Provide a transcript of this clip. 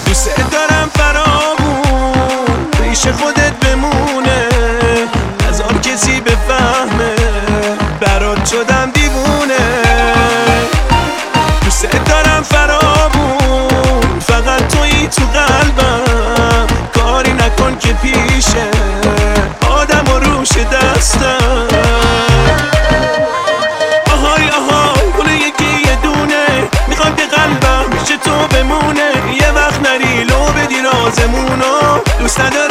دوست دارم فرامون پیش خودت بمونه، هزار کسی بفهمه برات شدم دیوونه. دوست دارم فرامون، فقط تویی تو قلبم، کاری نکن که پیشه آدم و روش دستم. آهای آهای گل یکی یه دونه، میخوام که قلبم پیش تو بمونه، یه وقت نری لو بدی رازمونو. دوست ندارم